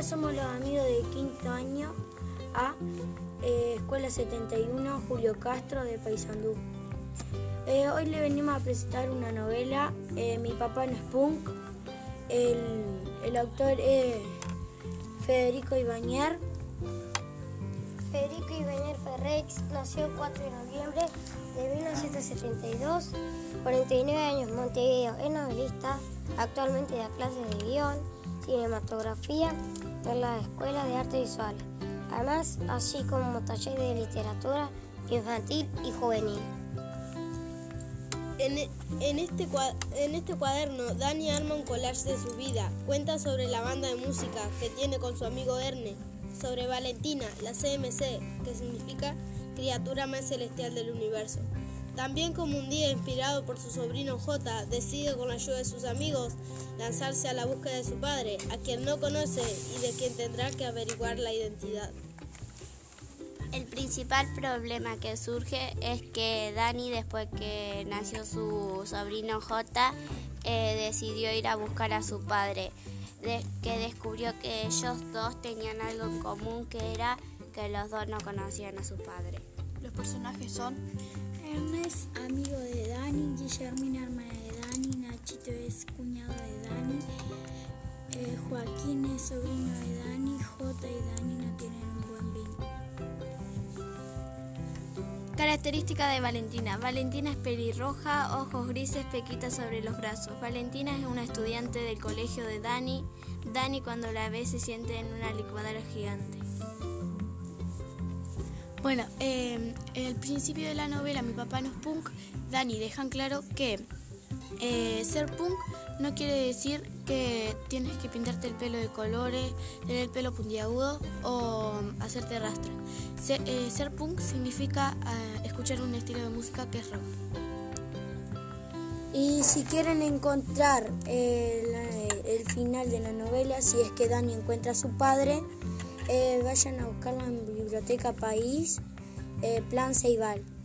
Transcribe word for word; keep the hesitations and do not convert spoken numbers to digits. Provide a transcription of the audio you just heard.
Hola, somos los amigos de quinto año A, eh, Escuela setenta y uno, Julio Castro de Paysandú. Eh, hoy le venimos a presentar una novela, eh, Mi papá no es punk. El, el autor es Federico Ibáñez. Federico Ibáñez Ferrex nació el cuatro de noviembre de mil novecientos setenta y dos, cuarenta y nueve años, Montevideo. Es novelista, actualmente da clases de guión, cinematografía en la Escuela de Artes Visuales, además así como taller de literatura infantil y juvenil. En, en, este, en este cuaderno, Dani arma un collage de su vida, cuenta sobre la banda de música que tiene con su amigo Erne, sobre Valentina, la C M C, que significa criatura más celestial del universo. También como un día, inspirado por su sobrino J, decide con la ayuda de sus amigos lanzarse a la búsqueda de su padre, a quien no conoce y de quien tendrá que averiguar la identidad. El principal problema que surge es que Dani, después que nació su sobrino J, eh, decidió ir a buscar a su padre, de, que descubrió que ellos dos tenían algo en común, que era que los dos no conocían a su padre. Los personajes son Ernest, amigo de Dani; Guillermina, hermana de Dani; Nachito es cuñado de Dani; eh, Joaquín es sobrino de Dani; J y Dani no tienen un buen vínculo. Característica de Valentina. Valentina es pelirroja, ojos grises, pequitas sobre los brazos. Valentina es una estudiante del colegio de Dani. Dani, cuando la ve, se siente en una licuadora gigante. Bueno, eh, en el principio de la novela Mi papá no es punk, Dani dejan claro que eh, ser punk no quiere decir que tienes que pintarte el pelo de colores, tener el pelo puntiagudo o hacerte rastra. Ser, eh, ser punk significa eh, escuchar un estilo de música que es rock. Y si quieren encontrar eh, la, el final de la novela, si es que Dani encuentra a su padre, eh, vayan a buscarlo en Biblioteca País, eh, Plan Ceibal.